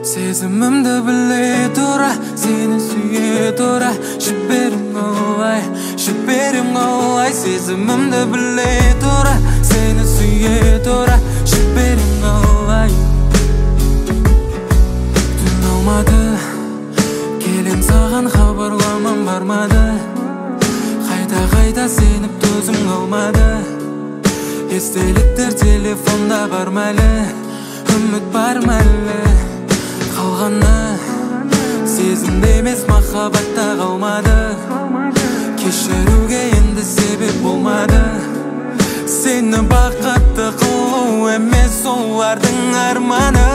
Сезімімді біле тұра, сені сүйе тұра. Жіберім олай, жіберім олай. Сезімімді біле тұра, сені сүйе тұра. Жіберім олай. Түн алмады, келем саған хабарламам бармады. Қайта сеніп төзім қалмады. Естеліктер телефонда бар мәлі, үміт бар мәлі. Қалғаны сезімде емес махаббатта қалмады. Кешіруге енді себеп болмады. Сені бақытты қылу емес олардың арманы.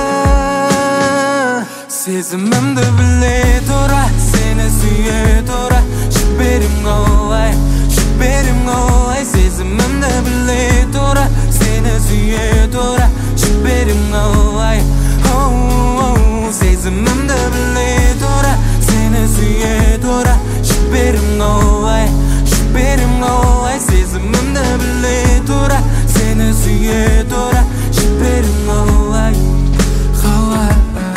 Сезімімді біле тұра, сені сүйе тұра. Жіберім қалай, жіберім қалай. Сезімімді біле тұра, сені сүйе тұра. Жіберім қалай. Сезімімді біле тұра, сені сүйе тұра. Жіберім қалай, жіберім қалай. Сезімімді біле тұра, сені сүйе тұра. Жіберім қалай, қалай.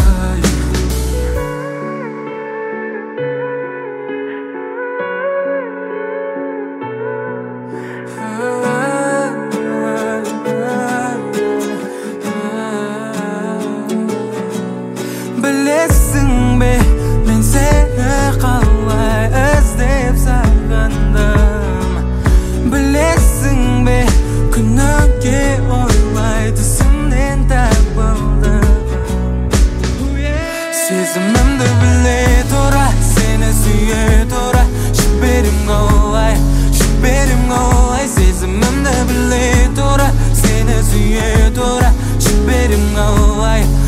Білесің бе, мен сені қалай іздеп сағындым. Білесің бе, күніге ойлай түсімнен табылдым. Сезімімді біле тұра, сені сүйе тұра. Жіберім қалай, жіберім қалай. Сезімімді біле тұра, сені сүйе тұра. Жіберім қалай.